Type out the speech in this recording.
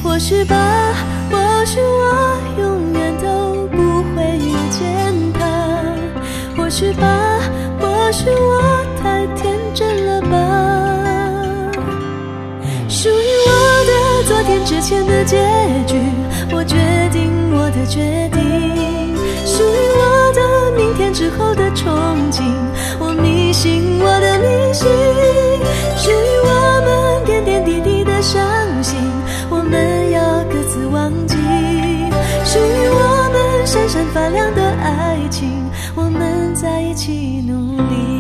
或许吧，或许我永远都不会遇见他，或许吧，或许我太天真了吧。属于我的昨天之前的结局，我决定我的决定，属于我的明天之后的憧憬，我迷信我的迷信，属于我们点点滴滴的伤心，我们要各自忘记，属于我们闪闪发亮的爱情，我们在一起努力。